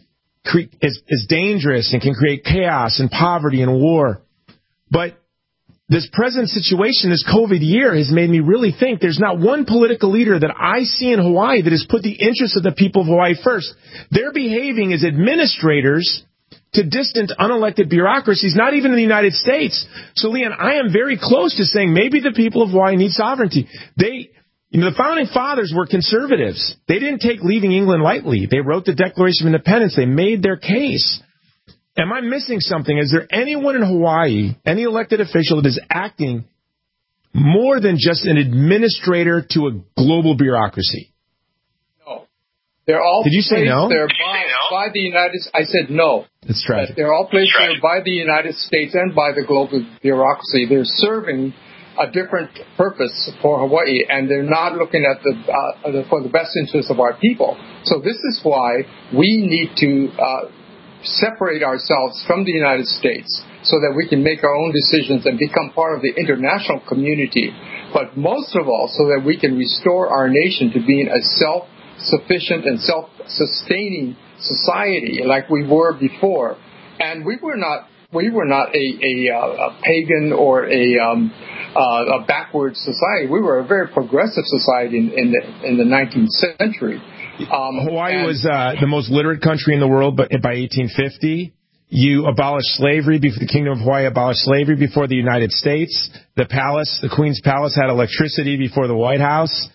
is dangerous and can create chaos and poverty and war. But this present situation, this COVID year, has made me really think there's not one political leader that I see in Hawaii that has put the interests of the people of Hawaii first. They're behaving as administrators to distant, unelected bureaucracies, not even in the United States. So, Leon, I am very close to saying maybe the people of Hawaii need sovereignty. The founding fathers were conservatives. They didn't take leaving England lightly. They wrote the Declaration of Independence. They made their case. Am I missing something? Is there anyone in Hawaii, any elected official that is acting more than just an administrator to a global bureaucracy? No. They're all Did you say no? They're by the United States. I said no. It's tragic. They're all placed there by the United States and by the global bureaucracy. They're serving a different purpose for Hawaii, and they're not looking at for the best interest of our people. So this is why we need to separate ourselves from the United States so that we can make our own decisions and become part of the international community. But most of all, so that we can restore our nation to being a self-sufficient and self-sustaining society like we were before. And we were not a pagan or a backward society. We were a very progressive society in the 19th century. Hawaii was the most literate country in the world, but by 1850, you abolished slavery. The Kingdom of Hawaii abolished slavery before the United States. The Queen's Palace, had electricity before the White House.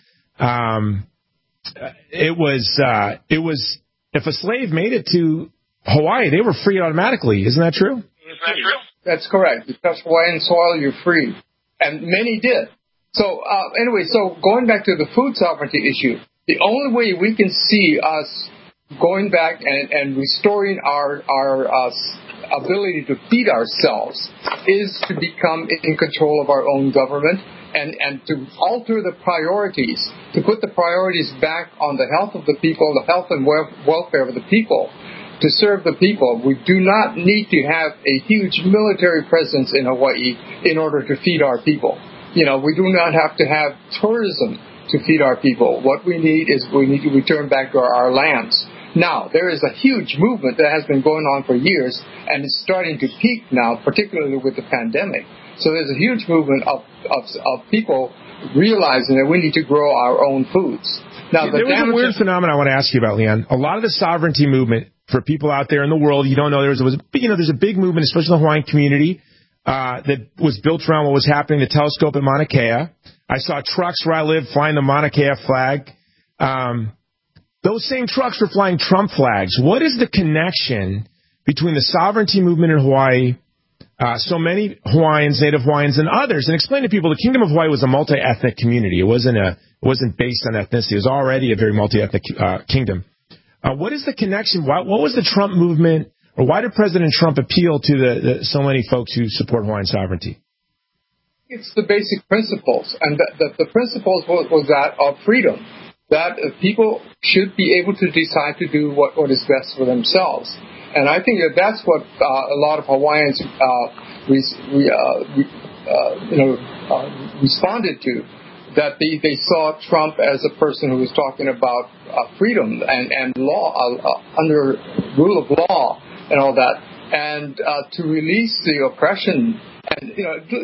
It was if a slave made it to Hawaii, they were free automatically. Isn't that true? That's correct. You touch Hawaiian soil, you're free. And many did. So anyway, going back to the food sovereignty issue, the only way we can see us going back and restoring our ability to feed ourselves is to become in control of our own government and to alter the priorities, to put the priorities back on the health of the people, the health and welfare of the people, to serve the people. We do not need to have a huge military presence in Hawaii in order to feed our people. We do not have to have tourism to feed our people. What we need is we need to return back to our lands. Now, there is a huge movement that has been going on for years, and it's starting to peak now, particularly with the pandemic. So there's a huge movement of people realizing that we need to grow our own foods. Now, there was a weird phenomenon I want to ask you about, Leon. A lot of the sovereignty movement, for people out there in the world, you don't know, there's a big movement, especially in the Hawaiian community, that was built around what was happening, the telescope at Mauna Kea. I saw trucks where I live flying the Mauna Kea flag. Those same trucks were flying Trump flags. What is the connection between the sovereignty movement in Hawaii, so many Hawaiians, Native Hawaiians, and others? And explain to people, the Kingdom of Hawaii was a multi-ethnic community. It wasn't based on ethnicity. It was already a very multi-ethnic kingdom. What is the connection? What was the Trump movement, or why did President Trump appeal to so many folks who support Hawaiian sovereignty? It's the basic principles, and the principles was that of freedom, that people should be able to decide to do what is best for themselves. And I think that's what a lot of Hawaiians responded to, that they saw Trump as a person who was talking about freedom and law, under rule of law and all that, and to release the oppression. And,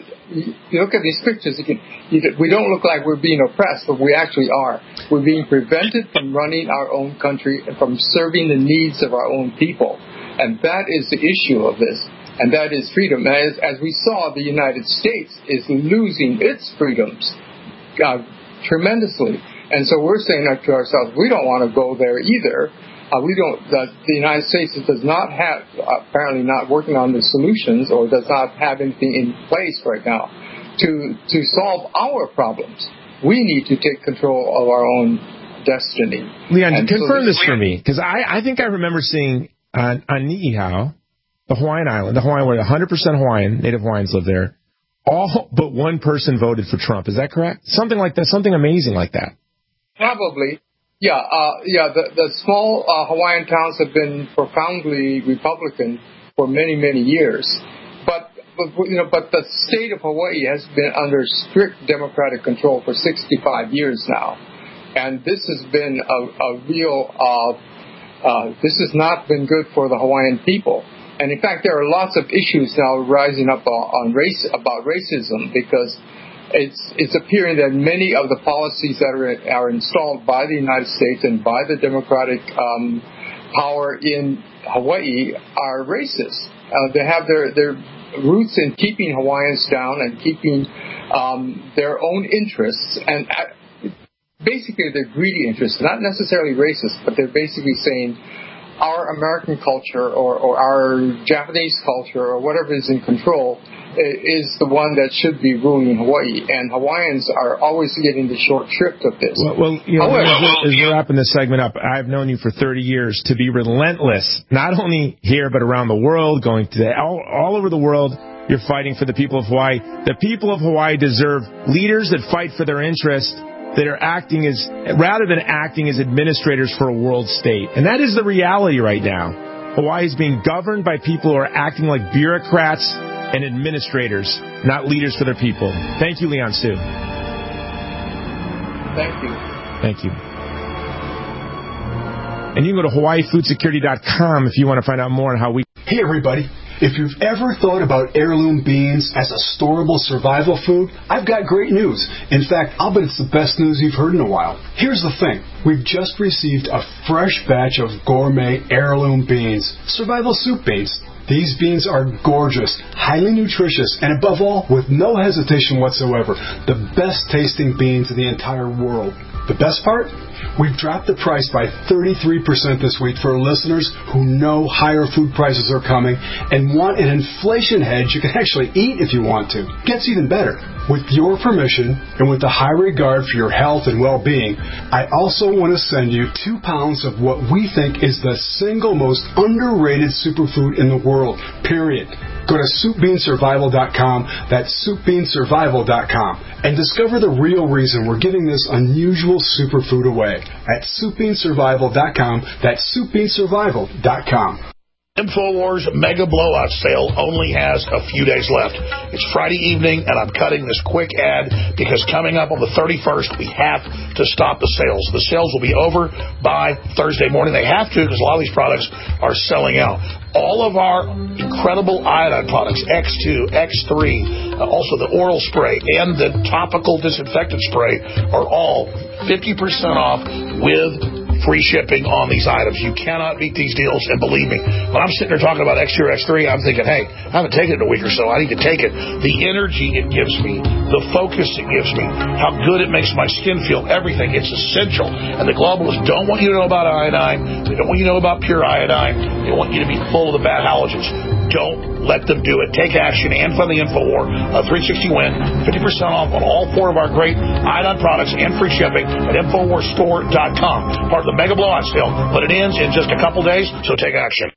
you look at these pictures, we don't look like we're being oppressed, but we actually are. We're being prevented from running our own country and from serving the needs of our own people. And that is the issue of this, and that is freedom. As we saw, the United States is losing its freedoms tremendously. And so we're saying to ourselves, we don't want to go there either. The United States does not have, apparently not working on the solutions, or does not have anything in place right now to solve our problems. We need to take control of our own destiny. Leon, confirm this for me, because I think I remember seeing on Ni'ihau, the Hawaiian island, where 100% Hawaiian, Native Hawaiians live there, all but one person voted for Trump. Is that correct? Something like that, something amazing like that. Probably. Yeah, the small Hawaiian towns have been profoundly Republican for many, many years. But the state of Hawaii has been under strict Democratic control for 65 years now. And this has been a real, this has not been good for the Hawaiian people. And in fact, there are lots of issues now rising up on about racism, because it's appearing that many of the policies that are installed by the United States and by the Democratic power in Hawaii are racist. They have their roots in keeping Hawaiians down and keeping their own interests, and basically they're greedy interests, not necessarily racist, but they're basically saying our American culture or our Japanese culture or whatever is in control is the one that should be ruling Hawaii, and Hawaiians are always getting the short shrift of this. Well, as we're wrapping this segment up, I've known you for 30 years to be relentless, not only here but around the world, going to all over the world. You're fighting for the people of Hawaii. The people of Hawaii deserve leaders that fight for their interests, that are acting rather than acting as administrators for a world state. And that is the reality right now. Hawaii is being governed by people who are acting like bureaucrats and administrators, not leaders for their people. Thank you, Leon Su. Thank you. Thank you. And you can go to HawaiiFoodSecurity.com if you want to find out more on how we... Hey, everybody. If you've ever thought about heirloom beans as a storable survival food, I've got great news. In fact, I'll bet it's the best news you've heard in a while. Here's the thing. We've just received a fresh batch of gourmet heirloom beans, survival soup beans. These beans are gorgeous, highly nutritious, and above all, with no hesitation whatsoever, the best tasting beans in the entire world. The best part? We've dropped the price by 33% this week for listeners who know higher food prices are coming and want an inflation hedge you can actually eat if you want to. Gets even better. With your permission and with a high regard for your health and well-being, I also want to send you 2 pounds of what we think is the single most underrated superfood in the world, period. Go to SoupBeanSurvival.com, that's SoupBeanSurvival.com, and discover the real reason we're giving this unusual superfood away at SoupBeanSurvival.com, that's SoupBeanSurvival.com. InfoWars Mega Blowout Sale only has a few days left. It's Friday evening, and I'm cutting this quick ad because coming up on the 31st, we have to stop the sales. The sales will be over by Thursday morning. They have to because a lot of these products are selling out. All of our incredible iodine products, X2, X3, also the oral spray and the topical disinfectant spray are all 50% off with free shipping on these items. You cannot beat these deals, and believe me, when I'm sitting there talking about X2 or X3, I'm thinking, hey, I haven't taken it in a week or so. I need to take it. The energy it gives me, the focus it gives me, how good it makes my skin feel, everything. It's essential. And the globalists don't want you to know about iodine. They don't want you to know about pure iodine. They want you to be full of the bad halogens. Don't let them do it. Take action and fund the InfoWar. 360WIN, 50% off on all 4 of our great iodine products and free shipping at InfoWarsStore.com. Part of the Mega Blowout Sale, but it ends in just a couple days, so take action.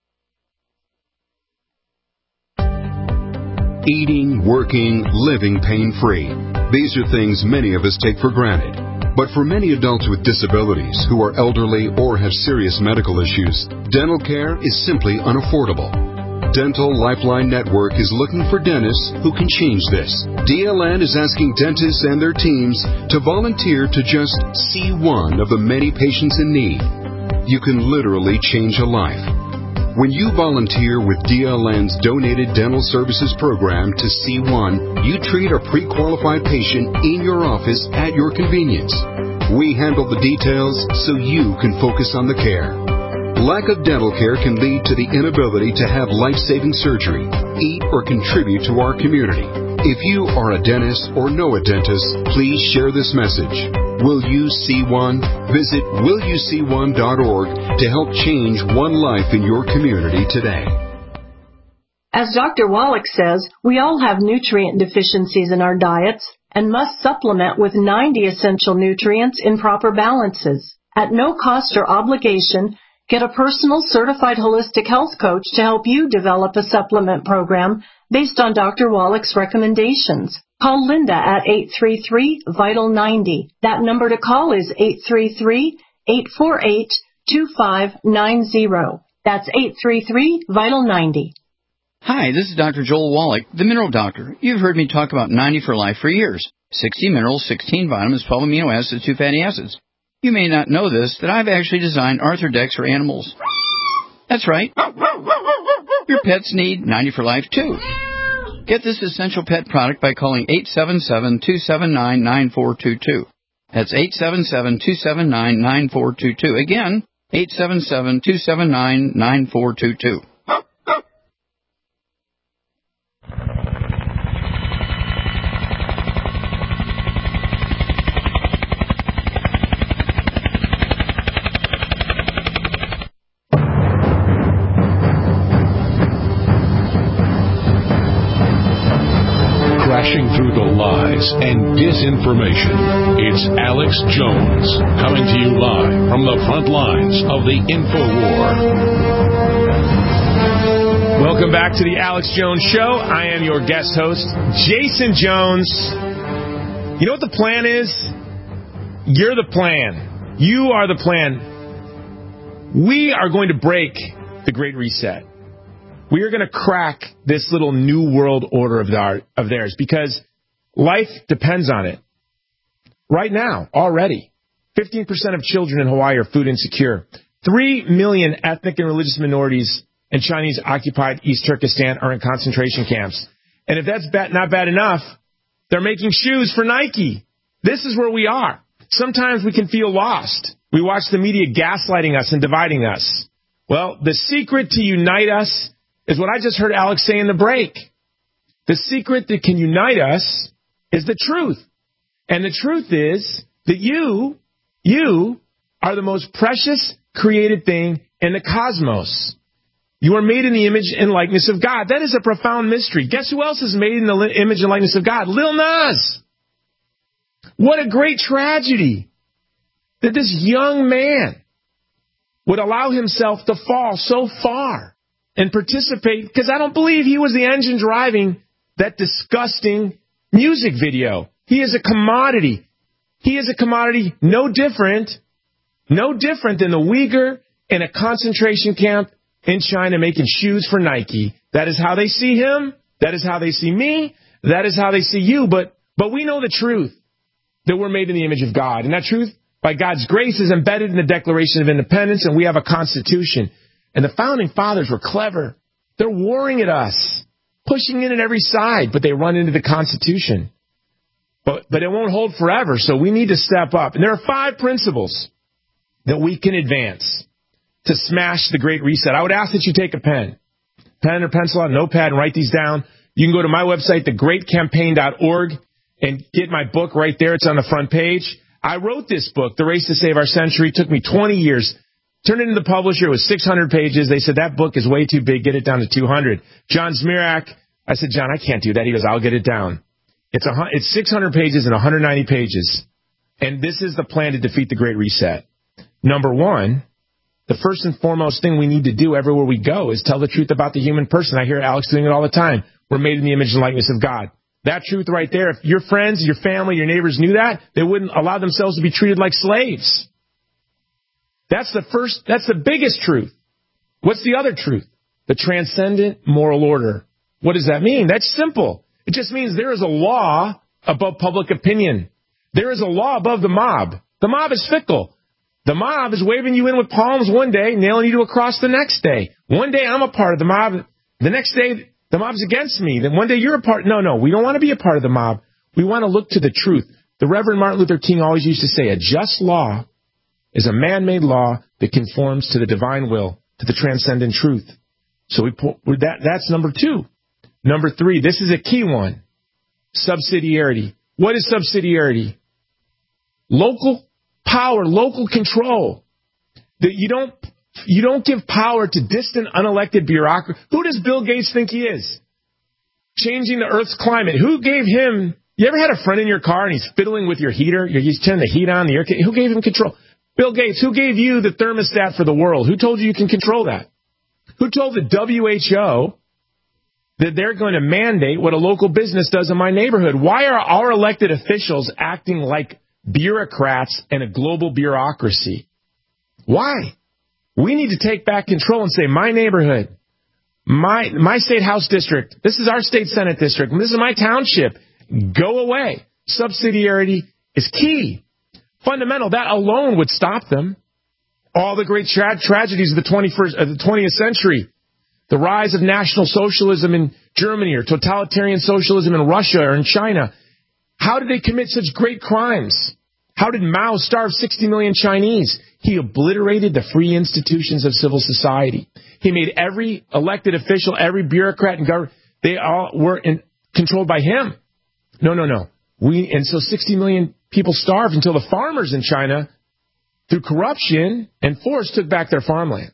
Eating, working, living pain-free. These are things many of us take for granted. But for many adults with disabilities who are elderly or have serious medical issues, dental care is simply unaffordable. Dental Lifeline Network is looking for dentists who can change this. DLN is asking dentists and their teams to volunteer to just see one of the many patients in need. You can literally change a life. When you volunteer with DLN's Donated Dental Services Program to C1, you treat a pre-qualified patient in your office at your convenience. We handle the details so you can focus on the care. Lack of dental care can lead to the inability to have life-saving surgery, eat, or contribute to our community. If you are a dentist or know a dentist, please share this message. Will you see one? Visit willyouseeone.org to help change one life in your community today. As Dr. Wallach says, we all have nutrient deficiencies in our diets and must supplement with 90 essential nutrients in proper balances. At no cost or obligation, get a personal certified holistic health coach to help you develop a supplement program based on Dr. Wallach's recommendations. Call Linda at 833-VITAL-90. That number to call is 833-848-2590. That's 833-VITAL-90. Hi, this is Dr. Joel Wallach, the Mineral Doctor. You've heard me talk about 90 for Life for years. 60 minerals, 16 vitamins, 12 amino acids, 2 fatty acids. You may not know this, that I've actually designed Arthrodex for animals. That's right. Your pets need 90 for Life, too. Get this essential pet product by calling 877-279-9422. That's 877-279-9422. Again, 877-279-9422. Crashing through the lies and disinformation, it's Alex Jones, coming to you live from the front lines of the InfoWar. Welcome back to the Alex Jones Show. I am your guest host, Jason Jones. You know what the plan is? You're the plan. You are the plan. We are going to break the Great Reset. We are going to crack this little new world order of theirs because life depends on it. Right now, already, 15% of children in Hawaii are food insecure. 3 million ethnic and religious minorities in Chinese-occupied East Turkestan are in concentration camps. And if that's not bad enough, they're making shoes for Nike. This is where we are. Sometimes we can feel lost. We watch the media gaslighting us and dividing us. Well, the secret to unite us is what I just heard Alex say in the break. The secret that can unite us is the truth. And the truth is that you are the most precious created thing in the cosmos. You are made in the image and likeness of God. That is a profound mystery. Guess who else is made in the image and likeness of God? Lil Nas. What a great tragedy that this young man would allow himself to fall so far and participate, because I don't believe he was the engine driving that disgusting music video. He is a commodity. He is a commodity no different than the Uyghur in a concentration camp in China making shoes for Nike. That is how they see him. That is how they see me. That is how they see you. But we know the truth, that we're made in the image of God. And that truth, by God's grace, is embedded in the Declaration of Independence, and we have a Constitution. And the Founding Fathers were clever. They're warring at us, pushing in at every side, but they run into the Constitution. But it won't hold forever, so we need to step up. And there are 5 principles that we can advance to smash the Great Reset. I would ask that you take a pen or pencil out, notepad, and write these down. You can go to my website, thegreatcampaign.org, and get my book right there. It's on the front page. I wrote this book, The Race to Save Our Century. It took me 20 years. Turned it into the publisher. It was 600 pages. They said, that book is way too big. Get it down to 200. John Zmirak, I said, John, I can't do that. He goes, I'll get it down. It's 600 pages and 190 pages. And this is the plan to defeat the Great Reset. Number 1, the first and foremost thing we need to do everywhere we go is tell the truth about the human person. I hear Alex doing it all the time. We're made in the image and likeness of God. That truth right there, if your friends, your family, your neighbors knew that, they wouldn't allow themselves to be treated like slaves. That's the biggest truth. What's the other truth? The transcendent moral order. What does that mean? That's simple. It just means there is a law above public opinion. There is a law above the mob. The mob is fickle. The mob is waving you in with palms one day, nailing you to a cross the next day. One day I'm a part of the mob. The next day the mob's against me. Then one day you're a part. No, we don't want to be a part of the mob. We want to look to the truth. The Reverend Martin Luther King always used to say, a just law is a man-made law that conforms to the divine will, to the transcendent truth. So that's number 2. Number 3, this is a key one. Subsidiarity. What is subsidiarity? Local power, local control. That you don't give power to distant, unelected bureaucracy. Who does Bill Gates think he is? Changing the Earth's climate. Who gave him? You ever had a friend in your car and he's fiddling with your heater? He's turning the heat on, the air. Who gave him control? Bill Gates. Who gave you the thermostat for the world? Who told you can control that? Who told the WHO that they're going to mandate what a local business does in my neighborhood? Why are our elected officials acting like bureaucrats and a global bureaucracy? Why? We need to take back control and say, my neighborhood, my state house district, this is our state senate district, and this is my township. Go away. Subsidiarity is key. Fundamental. That alone would stop them. All the great tragedies of the 20th century, the rise of National Socialism in Germany or totalitarian socialism in Russia or in China. How did they commit such great crimes? How did Mao starve 60 million Chinese? He obliterated the free institutions of civil society. He made every elected official, every bureaucrat and government, they all were controlled by him. No. And so 60 million people starved until the farmers in China, through corruption and force, took back their farmland.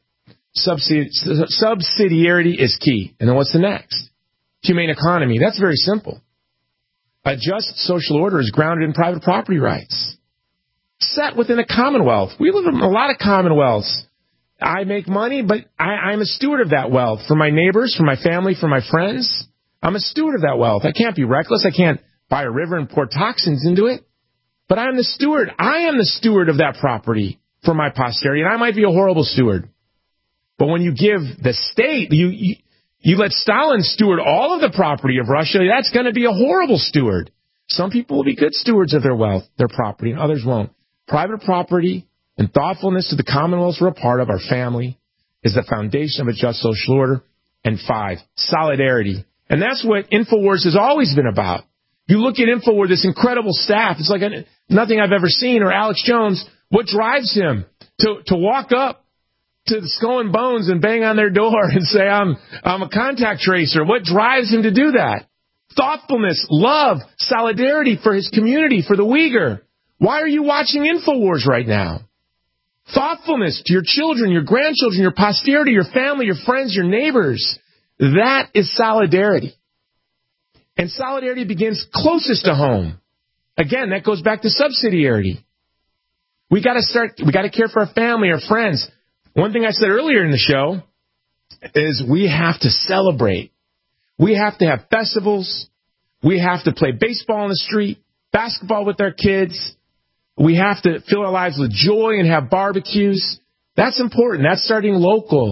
Subsidiarity is key. And then what's the next? Humane economy. That's very simple. A just social order is grounded in private property rights, set within a commonwealth. We live in a lot of commonwealths. I make money, but I'm a steward of that wealth for my neighbors, for my family, for my friends. I'm a steward of that wealth. I can't be reckless. I can't buy a river and pour toxins into it. But I am the steward. I am the steward of that property for my posterity, and I might be a horrible steward. But when you give the state, you let Stalin steward all of the property of Russia, that's going to be a horrible steward. Some people will be good stewards of their wealth, their property, and others won't. Private property and thoughtfulness to the commonwealths we're a part of, our family, is the foundation of a just social order. And 5, solidarity. And that's what InfoWars has always been about. You look at InfoWars, this incredible staff, it's like nothing I've ever seen, or Alex Jones, what drives him to walk up to the Skull and Bones and bang on their door and say, I'm a contact tracer? What drives him to do that? Thoughtfulness, love, solidarity for his community, for the Uyghur. Why are you watching InfoWars right now? Thoughtfulness to your children, your grandchildren, your posterity, your family, your friends, your neighbors. That is solidarity. And solidarity begins closest to home. Again, that goes back to subsidiarity. We got to care for our family, our friends. One thing I said earlier in the show is we have to celebrate. We have to have festivals. We have to play baseball on the street, basketball with our kids. We have to fill our lives with joy and have barbecues. That's important. That's starting local.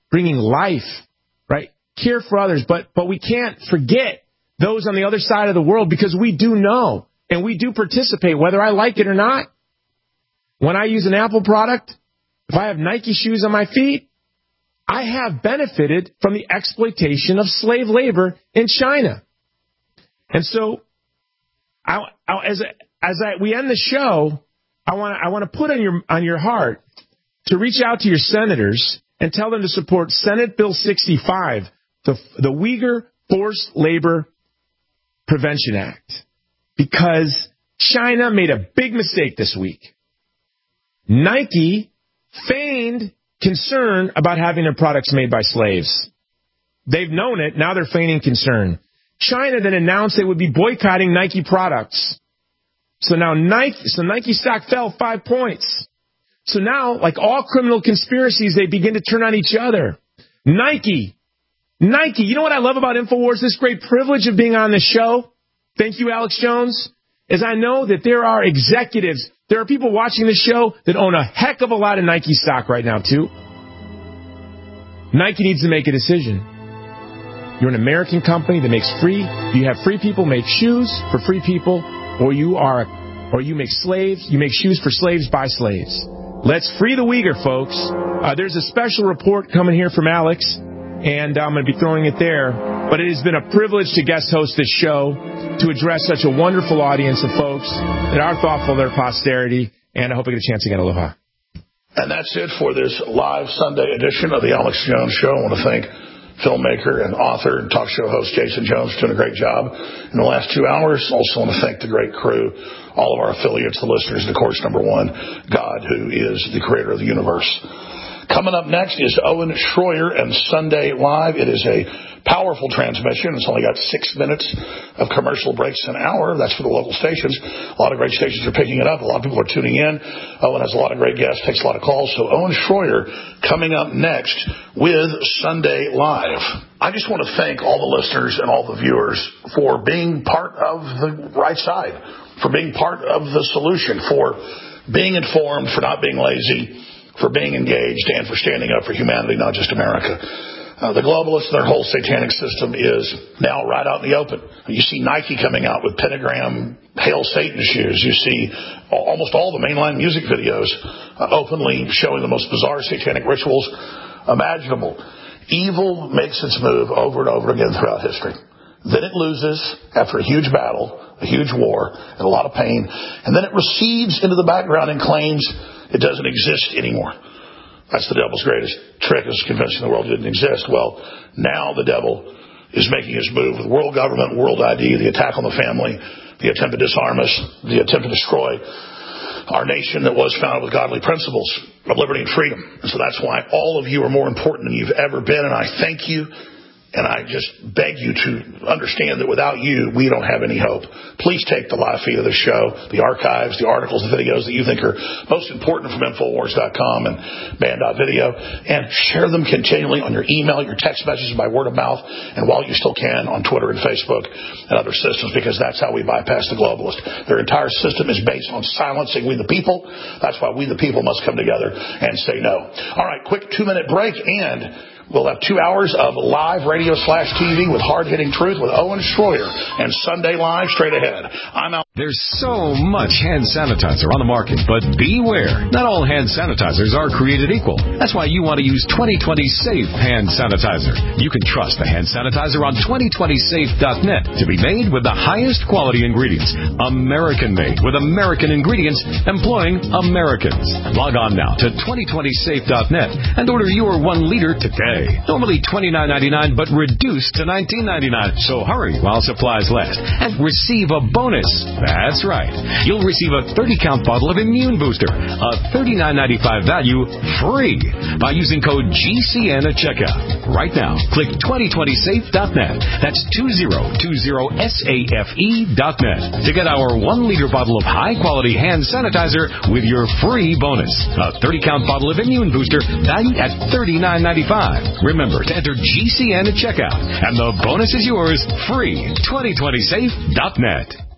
bringing life, right? Care for others. But we can't forget those on the other side of the world, because we do know and we do participate, whether I like it or not. When I use an Apple product, if I have Nike shoes on my feet, I have benefited from the exploitation of slave labor in China. And so, we end the show, I want to put on your heart to reach out to your senators and tell them to support Senate Bill 65, the Uyghur Forced Labor Prevention Act, because China made a big mistake this week. Nike feigned concern about having their products made by slaves. They've known it. Now they're feigning concern. China then announced they would be boycotting Nike products. So now Nike stock fell 5 points. So now, like all criminal conspiracies, they begin to turn on each other. Nike. You know what I love about InfoWars? This great privilege of being on this show. Thank you, Alex Jones. Is I know that there are executives, there are people watching this show that own a heck of a lot of Nike stock right now, too. Nike needs to make a decision. You're an American company that makes you have free people make shoes for free people, or you make shoes for slaves by slaves. Let's free the Uyghur, folks. There's a special report coming here from Alex, and I'm going to be throwing it there. But it has been a privilege to guest host this show, to address such a wonderful audience of folks that are thoughtful of their posterity, and I hope I get a chance again. Aloha. And that's it for this live Sunday edition of the Alex Jones Show. I want to thank filmmaker and author and talk show host Jason Jones for doing a great job in the last 2 hours. Also want to thank the great crew, all of our affiliates, the listeners, and of course, number one, God, who is the creator of the universe. Coming up next is Owen Schroyer and Sunday Live. It is a powerful transmission. It's only got 6 minutes of commercial breaks an hour. That's for the local stations. A lot of great stations are picking it up. A lot of people are tuning in. Owen has a lot of great guests, takes a lot of calls. So Owen Schroyer coming up next with Sunday Live. I just want to thank all the listeners and all the viewers for being part of the right side, for being part of the solution, for being informed, for not being lazy, for being engaged, and for standing up for humanity, not just America. The globalists and their whole satanic system is now right out in the open. You see Nike coming out with pentagram Hail Satan shoes. You see almost all the mainline music videos openly showing the most bizarre satanic rituals imaginable. Evil makes its move over and over again throughout history. Then it loses after a huge battle, a huge war, and a lot of pain. And then it recedes into the background and claims it doesn't exist anymore. That's the devil's greatest trick, is convincing the world didn't exist. Well, now the devil is making his move with world government, world ID, the attack on the family, the attempt to disarm us, the attempt to destroy our nation that was founded with godly principles of liberty and freedom. And so that's why all of you are more important than you've ever been, and I thank you. And I just beg you to understand that without you, we don't have any hope. Please take the live feed of the show, the archives, the articles, the videos that you think are most important from Infowars.com and Band.video, and share them continually on your email, your text messages, by word of mouth, and while you still can on Twitter and Facebook and other systems, because that's how we bypass the globalists. Their entire system is based on silencing we the people. That's why we the people must come together and say no. All right, quick 2-minute break, and we'll have 2 hours of live radio/TV with hard-hitting truth with Owen Schroyer and Sunday Live straight ahead. I'm out. There's so much hand sanitizer on the market, but beware. Not all hand sanitizers are created equal. That's why you want to use 2020 Safe Hand Sanitizer. You can trust the hand sanitizer on 2020safe.net to be made with the highest quality ingredients. American-made with American ingredients, employing Americans. Log on now to 2020safe.net and order your 1 liter today. Normally $29.99, but reduced to $19.99. So hurry while supplies last and receive a bonus. That's right. You'll receive a 30-count bottle of Immune Booster, a $39.95 value, free by using code GCN at checkout. Right now, click 2020safe.net. That's 2020safe.net to get our 1 liter bottle of high-quality hand sanitizer with your free bonus. A 30-count bottle of Immune Booster valued at $39.95. Remember to enter GCN at checkout, and the bonus is yours, free. 2020safe.net.